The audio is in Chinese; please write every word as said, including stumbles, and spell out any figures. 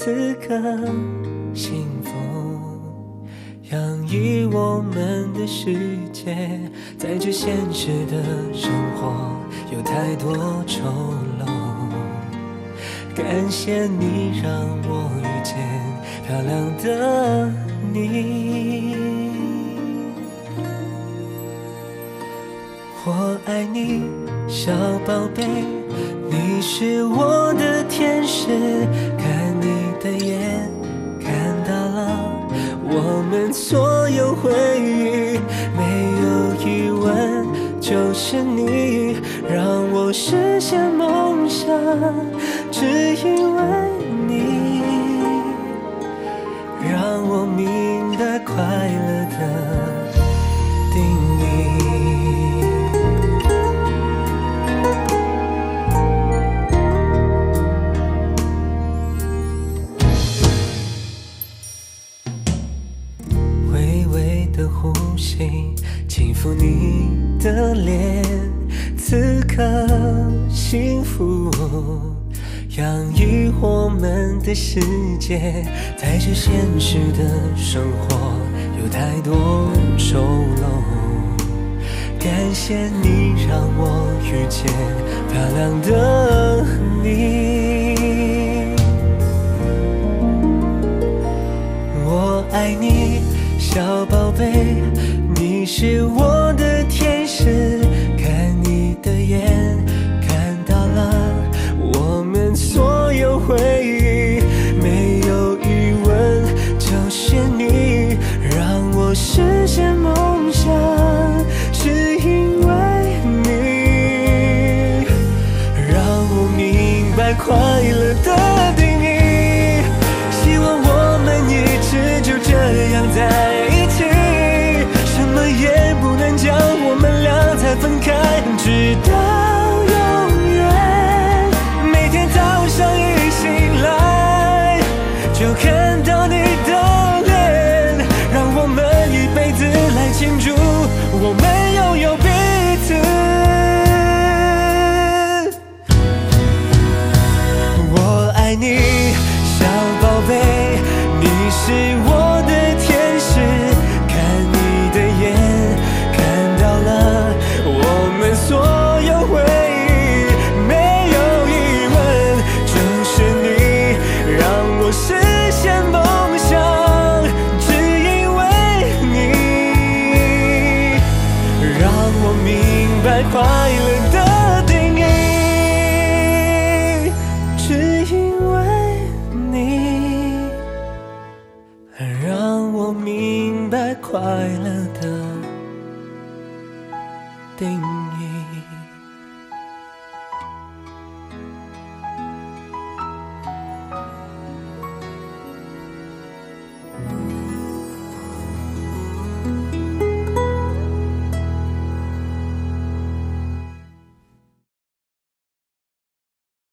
此刻幸福。洋溢我们的世界，在这现实的生活有太多丑陋。感谢你让我遇见漂亮的你，我爱你，小宝贝，你是我的天使。看你的眼，看到了我们所有回忆，没有疑问，就是你让我实现梦想，只因为你让我明白快乐的定义。微微的呼吸，轻抚你的脸，此刻幸福洋溢我们的世界，在这现实的生活有太多丑陋。感谢你让我遇见漂亮的你，我爱你，小宝贝，你是我的天使。看你的眼，看到了我们所有回忆，没有疑问，就是你让我实现梦想，是因为你让我明白快乐的定义。希望我们一直就这样在一起，什么也不能将我们俩再分开，直到永远。每天早上一醒来，就看到你的脸，让我们一辈子来庆祝我们拥有彼此。我爱你，小宝贝，你是我的天使。看你的眼，看到了我们所有回忆，没有疑问，就是你让我实现梦想，只因为你让我明白快乐的定义，只因为你让我明白快乐的定义。